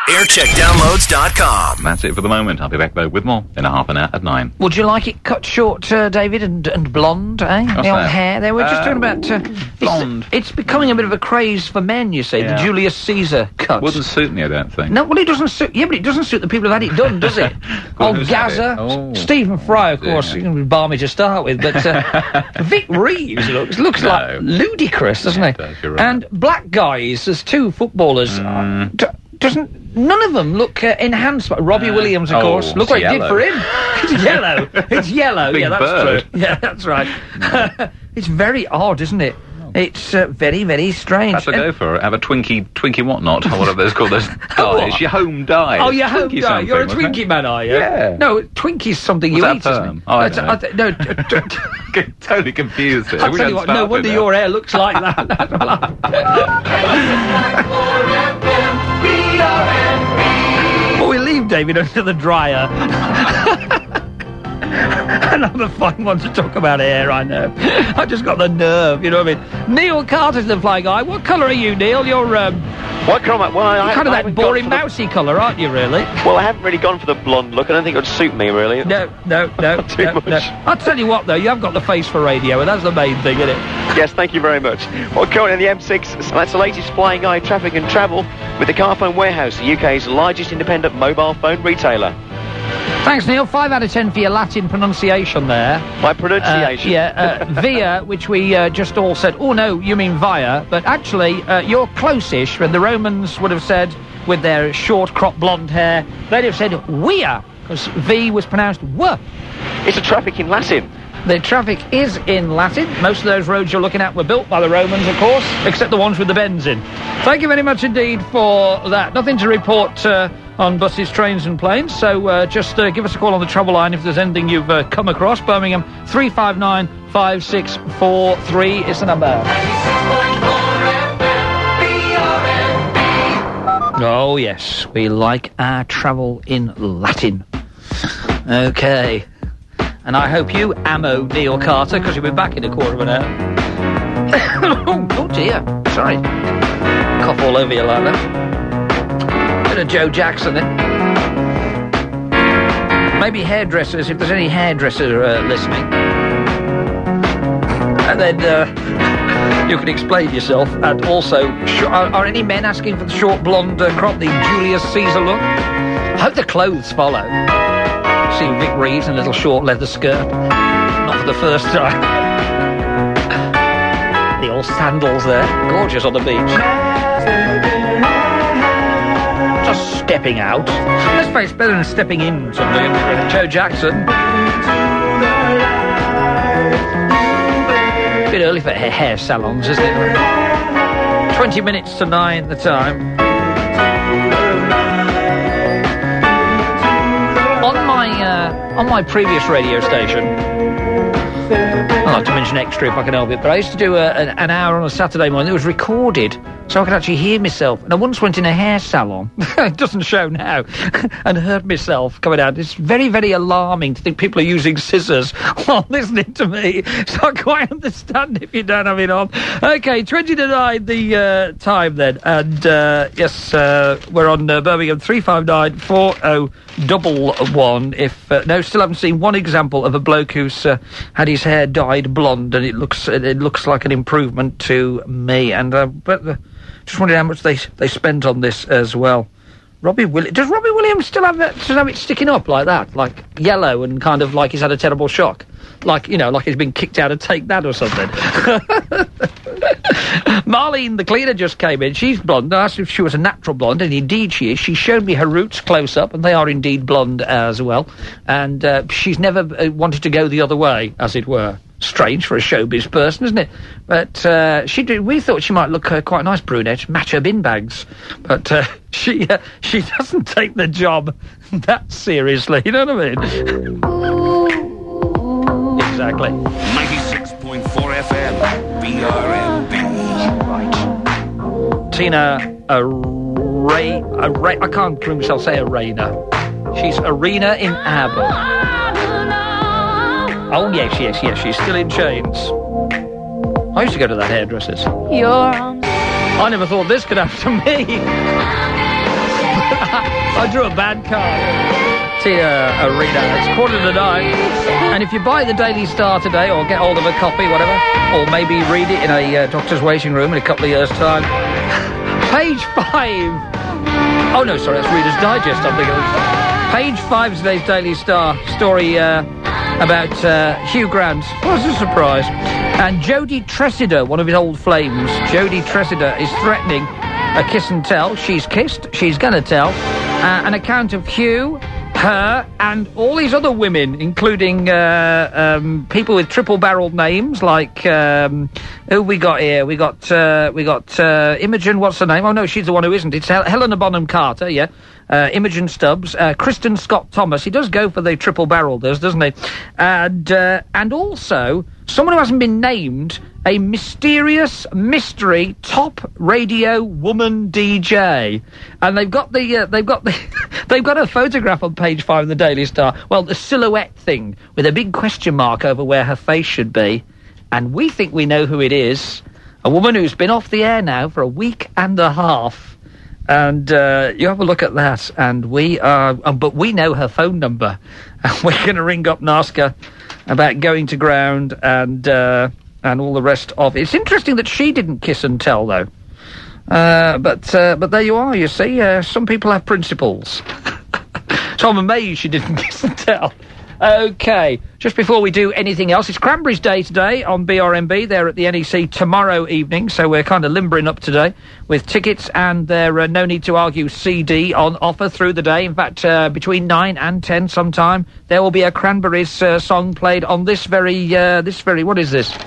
Aircheckdownloads.com. That's it for the moment. I'll be back, though, with more in a half an hour at 9. Would you like it cut short, David, and blonde, eh? What's the old that? hair there. We're just talking about... blonde. It's becoming a bit of a craze for men, you see, the Julius Caesar cut. Wouldn't suit me, I don't think. No, well, it doesn't suit... Yeah, but it doesn't suit the people who've had it done, does it? Old who's had Gaza, it? Oh. Stephen Fry, of course, he's going to be balmy to start with, but Vic Reeves looks like ludicrous, doesn't he? Does, you're right. And black guys, there's two footballers... None of them look enhanced. Robbie Williams, of course. Look what it did for him. It's yellow. It's yellow. Big yeah, that's bird. true. Yeah, that's right. It's very odd, isn't it? It's very, very strange. Have to go for it. Have a Twinkie whatnot, or whatever it's called. Those dyes. Your home dye. Oh, your home Twinkie dye. You're a something, Twinkie man, are you? Yeah. No, Twinkie's something you What's eat, that isn't term? it? Oh, I don't know. No, Get totally confused here. I'll We tell you don't what, no start with wonder that. your hair looks like that. Well, we leave David under the dryer. Another fun one to talk about hair, I know. I just got the nerve, you know what I mean? Neil Carter's the fly guy. What colour are you, Neil? You're, What colour? Well, I kind of that haven't gone boring for the- mousy colour, aren't you, really? Well, I haven't really gone for the blonde look. I don't think it would suit me, really. No. Too much. I'll tell you what, though, you have got the face for radio, and that's the main thing, isn't it? Yes, thank you very much. Well, currently in the M6, that's the latest flying eye traffic and travel with the Carphone Warehouse, the UK's largest independent mobile phone retailer. Thanks, Neil. 5 out of 10 for your Latin pronunciation there. My pronunciation. Via, which we just all said, oh no, you mean via, but actually you're close-ish, when the Romans would have said, with their short crop blonde hair, they'd have said via, because V was pronounced w. It's a traffic in Latin. The traffic is in Latin. Most of those roads you're looking at were built by the Romans, of course, except the ones with the bends in. Thank you very much indeed for that. Nothing to report on buses, trains and planes, so just give us a call on the trouble line if there's anything you've come across. Birmingham 359 5643 is the number. Oh yes, we like our travel in Latin. Okay. And I hope you ammo Neil Carter, because you'll be back in a quarter of an hour. Oh dear, sorry. Cough all over you like that. Bit of Joe Jackson then. Maybe hairdressers, if there's any hairdresser listening. And then you can explain yourself. And also, are any men asking for the short blonde crop, the Julius Caesar look? I hope the clothes follow. See Vic Reeves in a little short leather skirt. Not for the first time. The old sandals there. Gorgeous on the beach. Just stepping out. Let's face it, better than stepping in something. Joe Jackson. A bit early for hair salons, isn't it? 20 minutes to 9 the time. On my previous radio station, I like to mention extra if I can help it, but I used to do an hour on a Saturday morning that was recorded, so I could actually hear myself. And I once went in a hair salon, it doesn't show now, and heard myself coming out. It's very, very alarming to think people are using scissors while listening to me, so I quite understand if you don't have it on. Okay, 20 to 9 the time then, and yes, we're on Birmingham 359 4011. If no, still haven't seen one example of a bloke who's had his hair dyed blonde, and it looks like an improvement to me. And but just wondering how much they spent on this as well. Does Robbie Williams still have it sticking up like that, like yellow and kind of like he's had a terrible shock, like like he's been kicked out of Take That or something? Marlene the cleaner just came in. She's blonde. I asked if she was a natural blonde, and indeed she is. She showed me her roots close up, and they are indeed blonde as well. And she's never wanted to go the other way, as it were. Strange for a showbiz person, isn't it? But we thought she might look quite a nice brunette, match her bin bags. But she doesn't take the job that seriously. You know what I mean? Exactly. 96.4 FM, BRMB. Right. Tina Arena. I can't bring myself say Arena. She's Arena in ABBA. Oh, yes, she's still in chains. I used to go to that hairdresser's. I never thought this could happen to me. I drew a bad card. Arena. It's 8:45. And if you buy the Daily Star today, or get hold of a copy, whatever, or maybe read it in a doctor's waiting room in a couple of years' time, page 5. Oh, no, sorry, that's Reader's Digest, I'm thinking. Page 5 of today's Daily Star story about Hugh Grant. What a surprise. And Jodie Tressida, one of his old flames, Jodie Tressida, is threatening a kiss and tell. She's kissed, she's going to tell. An account of Hugh, her, and all these other women, including people with triple-barreled names, like who we got here? We got Imogen. What's her name? Oh no, she's the one who isn't. It's Helena Bonham Carter. Yeah, Imogen Stubbs, Kristen Scott Thomas. He does go for the triple-barrel, doesn't he? And also someone who hasn't been named. A mysterious mystery top radio woman DJ, and they've got a photograph on page 5 of the Daily Star. Well, the silhouette thing with a big question mark over where her face should be, and we think we know who it is. A woman who's been off the air now for a week and a half, and you have a look at that, and but we know her phone number, and we're going to ring up NASCA about going to ground and all the rest of it. It's interesting that she didn't kiss and tell, though. But there you are, you see. Some people have principles. So I'm amazed she didn't kiss and tell. OK, just before we do anything else, it's Cranberries Day today on BRMB. They're at the NEC tomorrow evening, so we're kind of limbering up today with tickets, and their No Need to Argue CD on offer through the day. In fact, between 9 and 10 sometime, there will be a Cranberries song played on this very, what is this?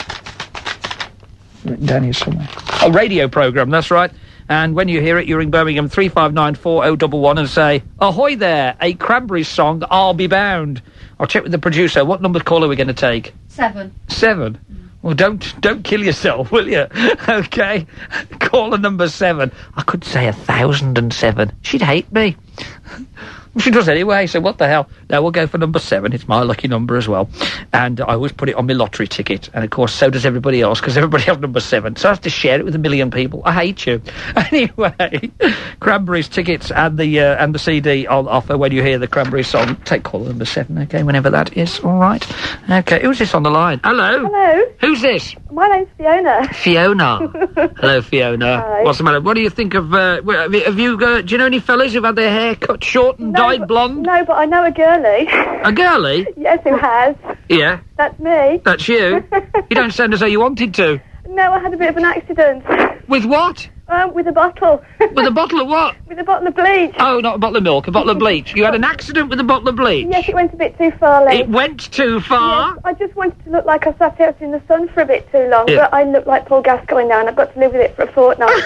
Written down here somewhere. A radio programme, that's right. And when you hear it, you ring Birmingham 3594 and say, ahoy there, a Cranberries song, I'll be bound. I'll check with the producer. What number call are we going to take? 7. 7? Well, don't kill yourself, will you? OK. Caller number 7. I could say 1007. She'd hate me. She does anyway, so what the hell? No, we'll go for number 7. It's my lucky number as well. And I always put it on my lottery ticket. And, of course, so does everybody else, because everybody has number 7. So I have to share it with 1 million people. I hate you. Anyway, Cranberries tickets and the CD on offer when you hear the Cranberries song. Take caller number 7, OK, whenever that is. All right. OK, who's this on the line? Hello? Hello. Who's this? My name's Fiona. Fiona. Hello, Fiona. Hi. What's the matter? What do you think of... have you do you know any fellas who've had their hair cut short and dyed blonde? No, but I know a girlie. A girlie? Yes, who has. Yeah. That's me. That's you? You don't sound as though you wanted to. No, I had a bit of an accident. With what? With a bottle. With a bottle of what? With a bottle of bleach. Oh, not a bottle of milk, a bottle of bleach. You had an accident with a bottle of bleach? Yes, it went a bit too far, Lee. It went too far? Yes, I just wanted to look like I sat out in the sun for a bit too long, Yeah. but I look like Paul Gascoigne now, and I've got to live with it for a fortnight.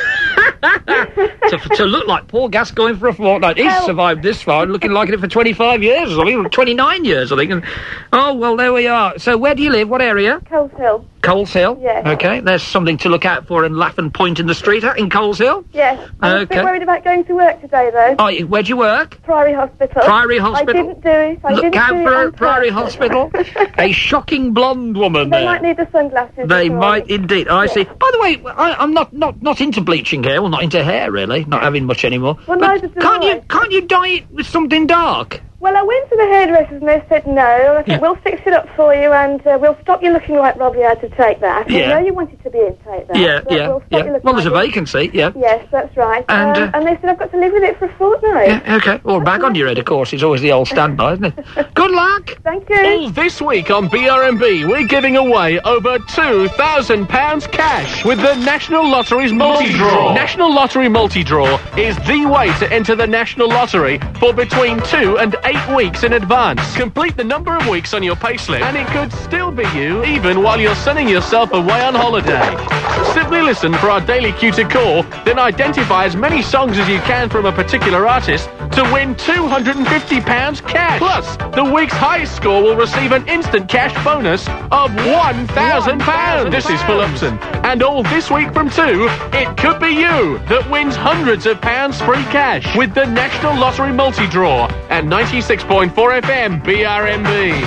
to look like Paul Gascoigne for a fortnight. He's survived this far, looking like it for 25 years or something, 29 years, I think. And, oh, well, there we are. So where do you live? What area? Coles Hill. Coles Hill? Yes. OK, there's something to look out for and laugh and point in the street at in Coles Hill? Yes. I'm a bit worried about going to work today, though. Oh, where'd you work? Priory Hospital. Priory Hospital? I didn't do it. Look out for Priory Hospital. A shocking blonde woman They there. might need the sunglasses. They this might morning. indeed. I see. By the way, I'm not into bleaching hair. Well, not into hair really. Not having much anymore. Well, but neither do I. can't you dye it with something dark? Well, I went to the hairdressers and they said no. I said, we'll fix it up for you and we'll stop you looking like Robbie had to take that. Yeah. I know you wanted to be in Take That. Yeah, but yeah, we'll stop yeah. you looking Well, there's a like vacancy. Yeah. Yes, that's right. And, And they said I've got to live with it for a fortnight. Yeah. Okay. Or bag on your head, of course. It's always the old standby, isn't it? Good luck. Thank you. All this week on BRMB, we're giving away over £2,000 cash with the National Lottery's multi-draw. National Lottery multi-draw is the way to enter the National Lottery for between 2 and 8 weeks in advance. Complete the number of weeks on your payslip, and it could still be you even while you're sending yourself away on holiday. Simply listen for our daily cue to call, then identify as many songs as you can from a particular artist to win £250 cash. Plus, the week's highest score will receive an instant cash bonus of £1,000. This is Phil Upton. And all this week from 2, it could be you that wins hundreds of pounds free cash with the National Lottery multi-draw at 96.4 FM BRMB.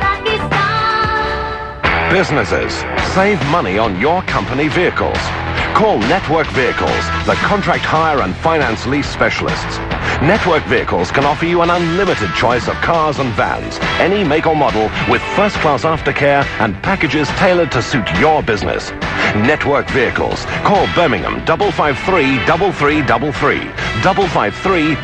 Businesses, save money on your company vehicles. Call Network Vehicles, the contract hire and finance lease specialists. Network Vehicles can offer you an unlimited choice of cars and vans, any make or model, with first-class aftercare and packages tailored to suit your business. Network Vehicles. Call Birmingham 553 3333. 553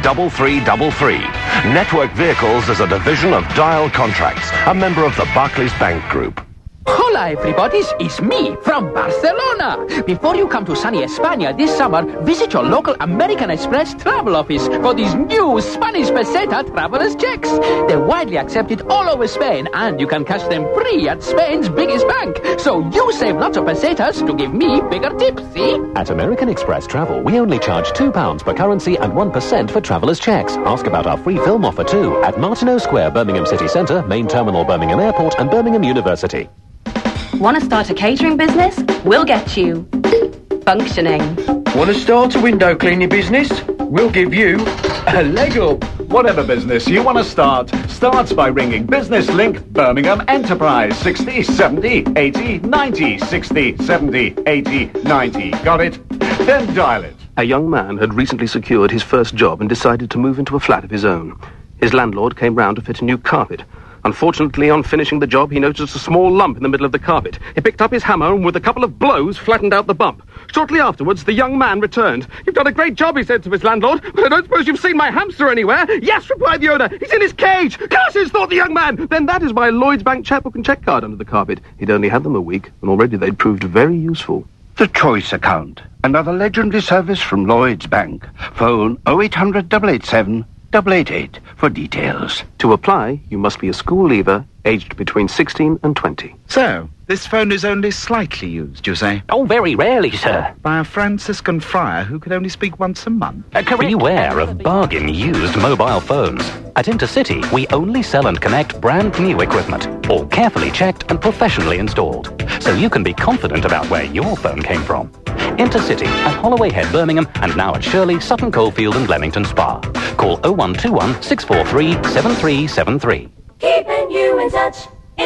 3333. Network Vehicles is a division of Dial Contracts, a member of the Barclays Bank Group. Hola, everybody. It's me from Barcelona. Before you come to sunny España this summer, visit your local American Express travel office for these new Spanish peseta traveler's checks. They're widely accepted all over Spain, and you can cash them free at Spain's biggest bank. So you save lots of pesetas to give me bigger tips, see? At American Express Travel, we only charge £2 per currency and 1% for traveller's checks. Ask about our free film offer too at Martineau Square, Birmingham City Centre, Main Terminal, Birmingham Airport, and Birmingham University. Want to start a catering business? We'll get you functioning. Want to start a window cleaning business? We'll give you a leg up. Whatever business you want to start starts by ringing Business Link Birmingham Enterprise 60 70 80 90 60 70 80 90. Got it? Then dial it. A young man had recently secured his first job and decided to move into a flat of his own. His landlord came round to fit a new carpet. Unfortunately, on finishing the job, he noticed a small lump in the middle of the carpet. He picked up his hammer and with a couple of blows flattened out the bump. Shortly afterwards, the young man returned. "You've done a great job," he said to his landlord, "but I don't suppose you've seen my hamster anywhere?" "Yes," replied the owner. "He's in his cage." "Curses," thought the young man. Then that is why Lloyd's Bank checkbook and check card under the carpet. He'd only had them a week, and already they'd proved very useful. The Choice Account, another legendary service from Lloyd's Bank. Phone 0800 887 888 for details. To apply, you must be a school leaver, aged between 16 and 20. So, this phone is only slightly used, you say? Oh, very rarely, sir. By a Franciscan friar who could only speak once a month? Beware of bargain used mobile phones. At Intercity, we only sell and connect brand new equipment, all carefully checked and professionally installed, so you can be confident about where your phone came from. Intercity at Holloway Head, Birmingham, and now at Shirley, Sutton Coldfield and Leamington Spa. Call 0121 643 7373. Keeping you in touch.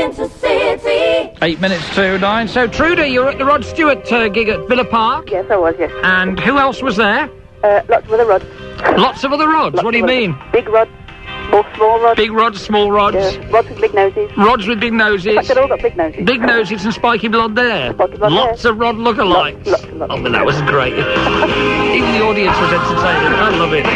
Intercity. 8 minutes to 9. So, Trudy, you're at the Rod Stewart gig at Villa Park? Yes, I was, yes. And who else was there? Lots of other rods. Lots of other rods? What do you mean? Big rods, small rods. Big rods, small rods. Rods with big noses. Rods with big noses. In fact, they've all got big noses. Big noses and spiky blonde there. Lots of rod lookalikes. Lots. Oh, but that was great. Even the audience was entertaining. I love it.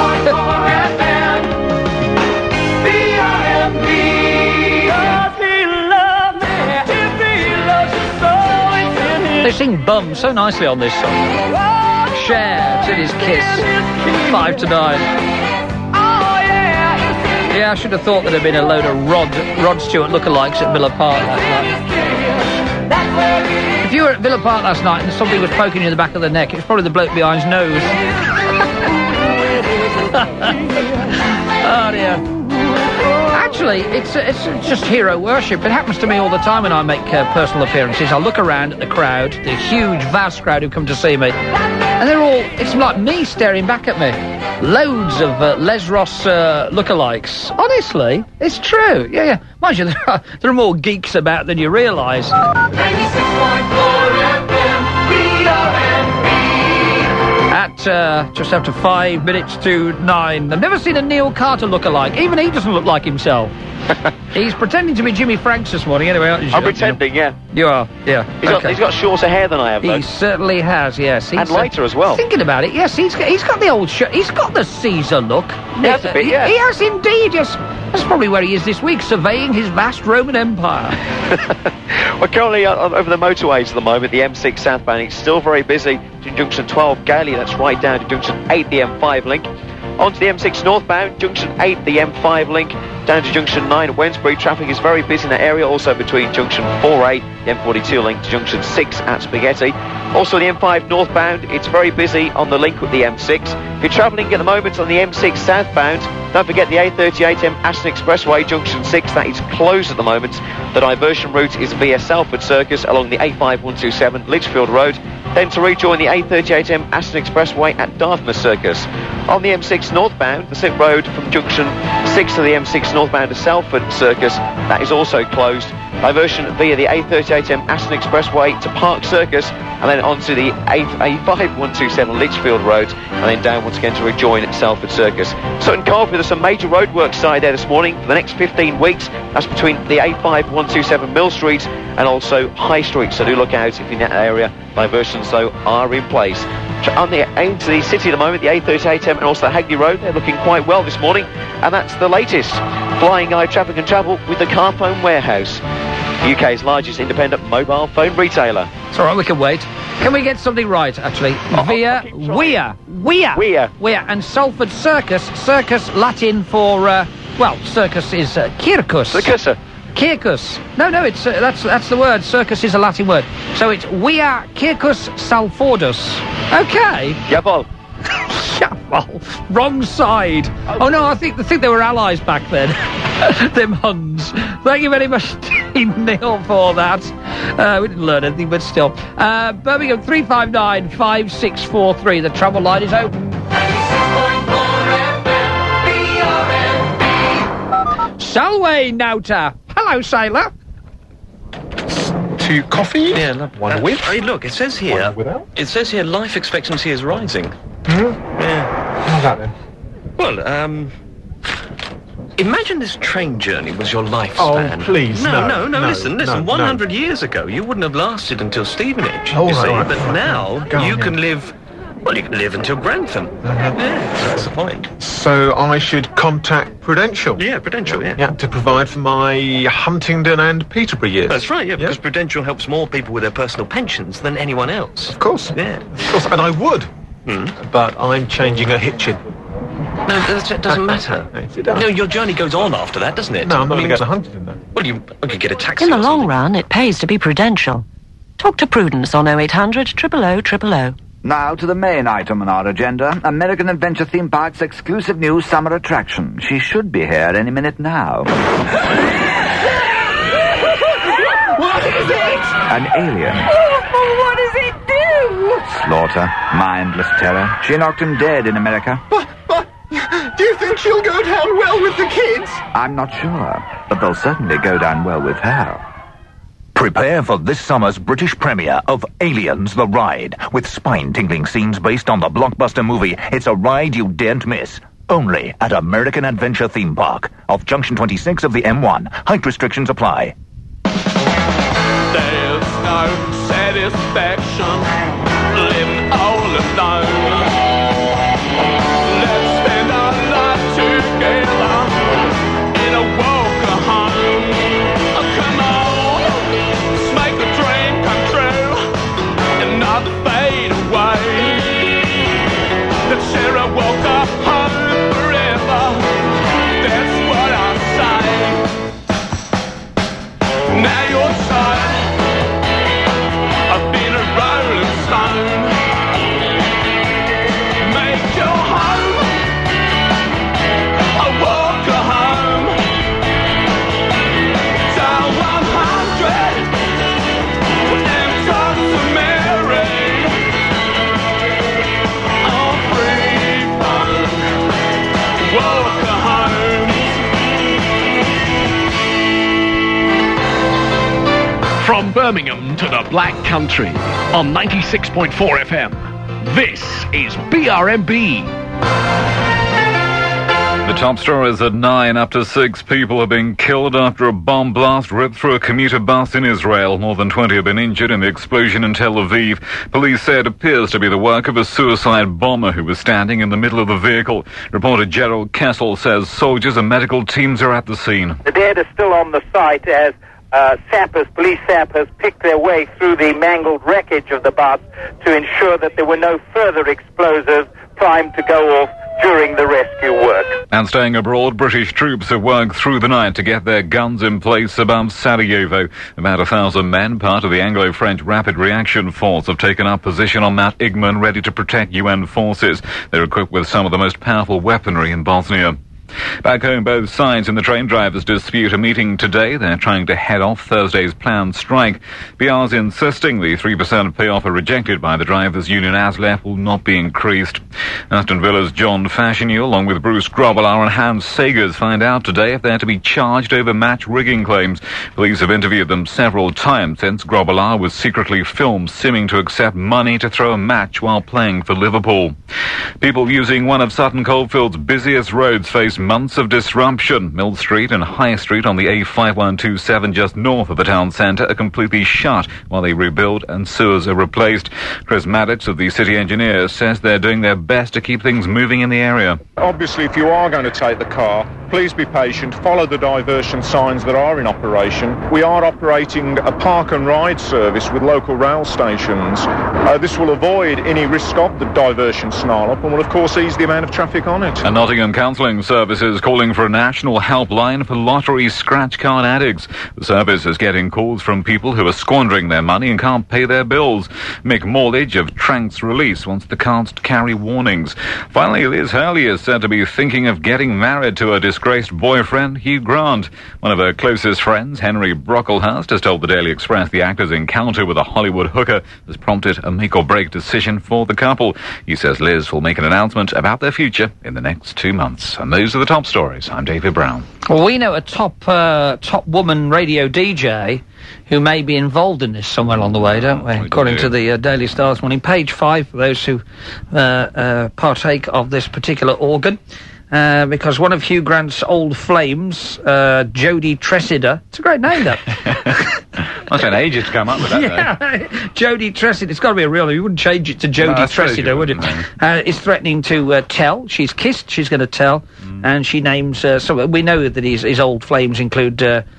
They sing Bum so nicely on this song. Cher, in his Kiss. 5 to 9. Yeah, I should have thought there'd have been a load of Rod Stewart lookalikes at Villa Park last night. If you were at Villa Park last night and somebody was poking you in the back of the neck, it was probably the bloke behind his nose. Oh dear. Actually, it's just hero worship. It happens to me all the time when I make personal appearances. I look around at the crowd, the huge, vast crowd who come to see me, and they're all, it's like me staring back at me. Loads of Les Ross lookalikes. Honestly, it's true. Yeah. Mind you, there are more geeks about than you realise. 96.4 FM, At just after 5 minutes to 9. I've never seen a Neil Carter lookalike. Even he doesn't look like himself. He's pretending to be Jimmy Franks this morning, anyway, aren't you? I'm pretending, yeah. You are, yeah. He's got shorter hair than I have, though. He certainly has, yes. And lighter as well. Thinking about it, yes, he's got the old shirt. He's got the Caesar look. Yes, a bit, yeah. He has indeed, yes. That's probably where he is this week, surveying his vast Roman Empire. We're currently over the motorways at the moment, the M6 southbound. It's still very busy to junction 12 Gailey, that's right down to junction 8, the M5 link. Onto the M6 northbound, junction 8, the M5 link, down to junction 9 at Wednesbury. Traffic is very busy in that area, also between junction 4A, the M42 link, to junction 6 at Spaghetti. Also the M5 northbound, it's very busy on the link with the M6. If you're travelling at the moment on the M6 southbound, don't forget the A38M Aston Expressway, junction 6, that is closed at the moment. The diversion route is via Salford Circus along the A5127 Lichfield Road, then to rejoin the A38M Aston Expressway at Dartmouth Circus. On the M6 northbound, the slip road from junction 6 to the M6 northbound to Salford Circus, that is also closed diversion via the A38M Aston Expressway to Park Circus, and then onto the A5127 Litchfield Road, and then down once again to rejoin Salford Circus. Sutton Coldfield, there's some major roadworks started there this morning for the next 15 weeks. That's between the A5127 Mill Street and also High Street, so do look out if you're in that area. Diversions, though, are in place. On the into the city at the moment, the A38M and also the Hagley Road, they're looking quite well this morning, and that's the latest. Flying Eye Traffic and Travel with the Carphone Warehouse, UK's largest independent mobile phone retailer. It's all right, we can wait. Can we get something right, actually? Via Weir, and Salford Circus. Circus Latin for circus is circus. Circus. No, it's that's the word. Circus is a Latin word. So it's Via Circus Salfordus. Okay. Jawohl. Wrong side. Oh no, I think they were allies back then. Them Huns. Thank you very much, Team Neil, for that. We didn't learn anything, but still. Birmingham 359-5643. The travel line is open. Salway Nauta. Hello, sailor. 2 coffee? Yeah, one with. Hey, look, it says here. It says here life expectancy is rising. Yeah. How's that then? Well, imagine this train journey was your lifespan. Oh, please, no. Listen. 100 years ago, you wouldn't have lasted until Stevenage, you see. Right. But now, you can live... Well, you can live until Grantham. Yeah, so that's the point. So I should contact Prudential? Yeah, Prudential, yeah. To provide for my Huntingdon and Peterborough years. That's right, yeah, because Prudential helps more people with their personal pensions than anyone else. Of course. Yeah. Of course, and I would. But I'm changing a Hitchin. No, that doesn't matter. No, your journey goes on after that, doesn't it? No, I'm not going to go to Huntingdon, though. Well, you could get a taxi. In the long run, it pays to be Prudential. Talk to Prudence on 0800 000 000. Now to the main item on our agenda, American Adventure Theme Park's exclusive new summer attraction. She should be here any minute now. What is it? An alien. What does it do? Slaughter. Mindless terror. She knocked him dead in America. But, do you think she'll go down well with the kids? I'm not sure, but they'll certainly go down well with her. Prepare for this summer's British premiere of Aliens the Ride, with spine-tingling scenes based on the blockbuster movie It's a Ride You Daren't Miss. Only at American Adventure Theme Park, off Junction 26 of the M1. Height restrictions apply. There's no satisfaction living all alone. Let's spend our life together in a walk home. Come on, let's make the dream come true and not fade away. Let's share a walk home forever. That's what I say. Now you're tired. I've been a rolling stone. Make your home a walk home. Dial 100 and talk to Mary on free phone. Walk home. From Birmingham to the Black Country on 96.4 FM. This is BRMB. The top story is at 9. Up to 6 people have been killed after a bomb blast ripped through a commuter bus in Israel. More than 20 have been injured in the explosion in Tel Aviv. Police say it appears to be the work of a suicide bomber who was standing in the middle of the vehicle. Reporter Gerald Kessel says soldiers and medical teams are at the scene. The dead are still on the site as police sappers picked their way through the mangled wreckage of the bus to ensure that there were no further explosives primed to go off during the rescue work. And staying abroad, British troops have worked through the night to get their guns in place above Sarajevo. About 1,000 men, part of the Anglo-French Rapid Reaction Force, have taken up position on Mount Igman, ready to protect UN forces. They're equipped with some of the most powerful weaponry in Bosnia. Back home, both sides in the train drivers' dispute are meeting today. They're trying to head off Thursday's planned strike. BR's insisting the 3% pay offer rejected by the drivers' union ASLEF will not be increased. Aston Villa's John Fashanu, along with Bruce Grobbelaar and Hans Sagers, find out today if they're to be charged over match rigging claims. Police have interviewed them several times since Grobbelaar was secretly filmed seeming to accept money to throw a match while playing for Liverpool. People using one of Sutton Coldfield's busiest roads face months of disruption. Mill Street and High Street on the A5127 just north of the town centre are completely shut while they rebuild and sewers are replaced. Chris Maddox of the City Engineers says they're doing their best to keep things moving in the area. Obviously, if you are going to take the car, please be patient, follow the diversion signs that are in operation. We are operating a park and ride service with local rail stations. This will avoid any risk of the diversion snarl up and will of course ease the amount of traffic on it. And Nottingham Counselling Services calling for a national helpline for lottery scratch card addicts. The service is getting calls from people who are squandering their money and can't pay their bills. Mick Morledge of Trank's Release wants the cards to carry warnings. Finally, Liz Hurley is said to be thinking of getting married to her disgraced boyfriend, Hugh Grant. One of her closest friends, Henry Brocklehurst, has told the Daily Express the actor's encounter with a Hollywood hooker has prompted a make-or-break decision for the couple. He says Liz will make an announcement about their future in the next 2 months. And those are the top stories. I'm David Brown. Well, we know a top woman radio DJ who may be involved in this somewhere along the way, don't we? According to the Daily Star this morning. Page 5 for those who partake of this particular organ. Because one of Hugh Grant's old flames, Jodie Tressida, it's a great name, that. Must have been ages to come up with that, yeah, Jodie Tressida, it's got to be a real name. You wouldn't change it to Jodie Tressida, would it? Is threatening to tell. She's kissed, she's going to tell, and she names, so we know that his old flames include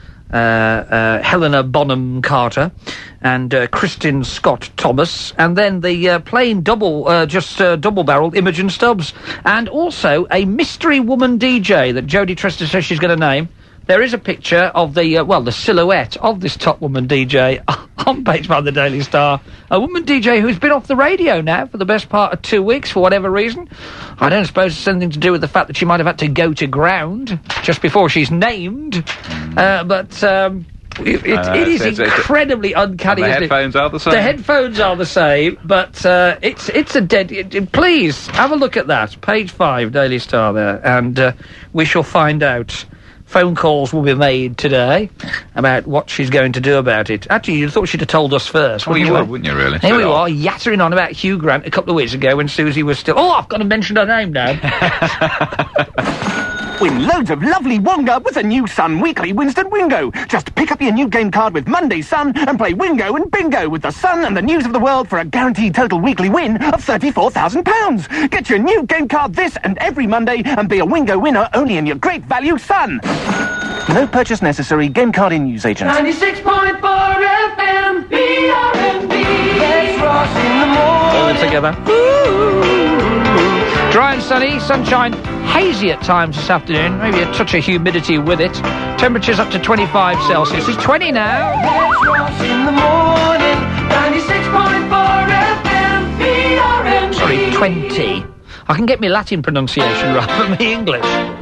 Helena Bonham Carter and Kristin Scott Thomas, and then the plain double-barreled Imogen Stubbs, and also a mystery woman DJ that Jodie Tressida says she's going to name. There is a picture of the silhouette of this top woman DJ on page 5 of the Daily Star. A woman DJ who's been off the radio now for the best part of 2 weeks for whatever reason. I don't suppose it's anything to do with the fact that she might have had to go to ground just before she's named. It is incredibly uncanny. And the headphones are the same. The headphones are the same, but it's a dead... please, have a look at that. Page 5, Daily Star there, and we shall find out. Phone calls will be made today about what she's going to do about it. Actually, you thought she'd have told us first. Well, you would, wouldn't you, really? Here we are, yattering on about Hugh Grant a couple of weeks ago when Susie was still... Oh, I've got to mention her name now. Win loads of lovely Wonga with a new Sun Weekly Winston Wingo. Just pick up your new game card with Monday Sun and play Wingo and Bingo with the Sun and the news of the world for a guaranteed total weekly win of £34,000. Get your new game card this and every Monday and be a Wingo winner only in your great value Sun. No purchase necessary. Game card in use agent. 96.4 FM, BRMB. Let's rock in the morning. All together. Dry and sunny, sunshine, hazy at times this afternoon, maybe a touch of humidity with it. Temperatures up to 25 Celsius. It's 20 now. Let's rock in the morning, 96.4 FM, BRMB. Sorry, 20. I can get my Latin pronunciation right, but me English.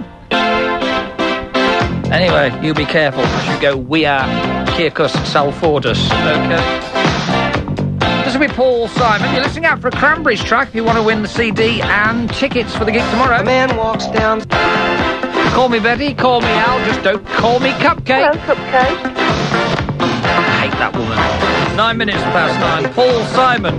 Anyway, you be careful as you go We Are Circus Salfordus, okay? This will be Paul Simon. You're listening out for a Cranberries track if you want to win the CD and tickets for the gig tomorrow. A man walks down... Call me Betty, call me Al, just don't call me Cupcake. Hello, Cupcake. I hate that woman. 9 minutes past 9. Paul Simon.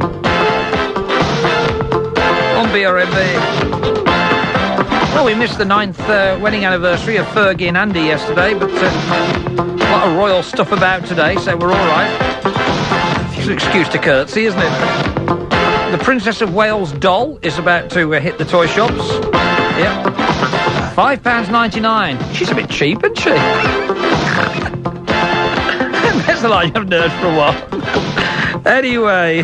On BRMB. Well, we missed the 9th wedding anniversary of Fergie and Andy yesterday, but a lot of royal stuff about today, so we're all right. It's an excuse to curtsy, isn't it? The Princess of Wales doll is about to hit the toy shops. Yep. £5.99. She's a bit cheap, isn't she? That's the line I've heard for a while. Anyway,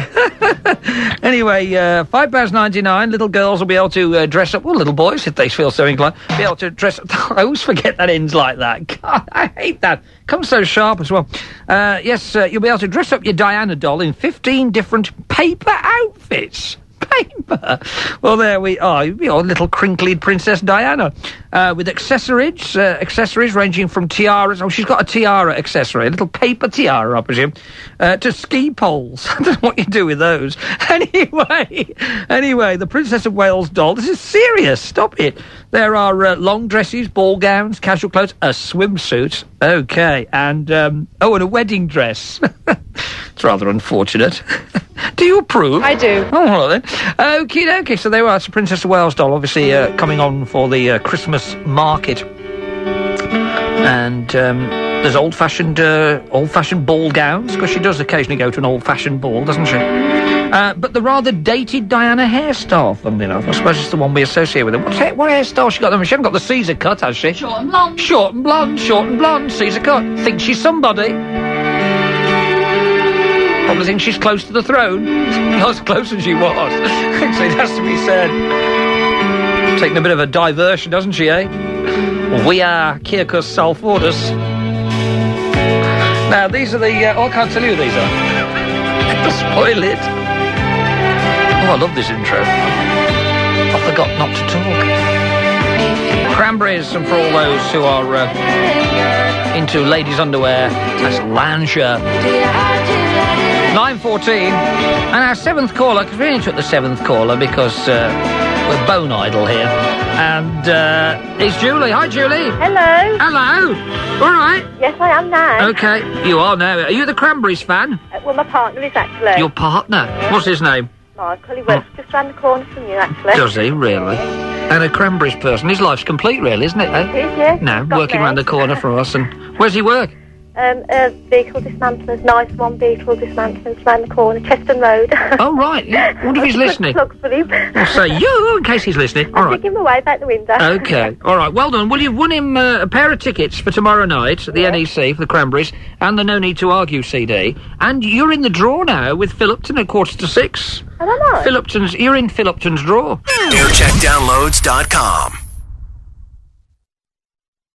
£5.99. Little girls will be able to dress up. Well, little boys, if they feel so inclined, be able to dress up. I always forget that ends like that. God, I hate that. Comes so sharp as well. Yes, you'll be able to dress up your Diana doll in 15 different paper outfits. paper. Well, there we are. Your little crinkly Princess Diana. With accessories ranging from tiaras. Oh, she's got a tiara accessory. A little paper tiara, I presume. To ski poles. I don't know what you do with those. Anyway, the Princess of Wales doll. This is serious. Stop it. There are long dresses, ball gowns, casual clothes, a swimsuit. Okay, and and a wedding dress. It's rather unfortunate. Do you approve? I do. Oh, well then. Okie dokie. So there we are. It's a Princess of Wales doll, obviously coming on for the Christmas market. And there's old-fashioned ball gowns, because she does occasionally go to an old-fashioned ball, doesn't she? But the rather dated Diana hairstyle, funnily enough. I suppose it's the one we associate with her. What hairstyle she got? She hasn't got the Caesar cut, has she? Short and blonde. Short and blonde, Caesar cut. Thinks she's somebody. Probably thinks she's close to the throne. Not as close as she was. So it has to be said. Taking a bit of a diversion, doesn't she, eh? We are Kirkus Salfortus. Now, these are the... I can't tell you who these are. Spoil it. Oh, I love this intro. I forgot not to talk. Cranberries, and for all those who are into ladies' underwear, that's Lancia. 9:14. And our seventh caller, because we only took the seventh caller because we're bone idle here. And it's Julie. Hi, Julie. Hello. Hello. All right. Yes, I am now. Okay, you are now. Are you the Cranberries fan? Well, my partner is actually. Your partner? What's his name? Michael. He works just round the corner from you, actually. Does he, really? And a Cranberries person. His life's complete, really, isn't it? Eh? It is, yeah. No, working round the corner for us. And where's he work? Vehicle dismantlers, nice one vehicle dismantlers round the corner, Cheston Road. Oh, right. Yeah. I wonder if he's listening. Plug for him. I'll say you, in case he's listening. All right. Stick him away about the window. Okay. All right. Well done. Well, you've won him a pair of tickets for tomorrow night at the NEC for the Cranberries and the No Need to Argue CD. And you're in the draw now with Philipton at 5:45. I don't know. You're in Philipton's draw. Aircheckdownloads.com.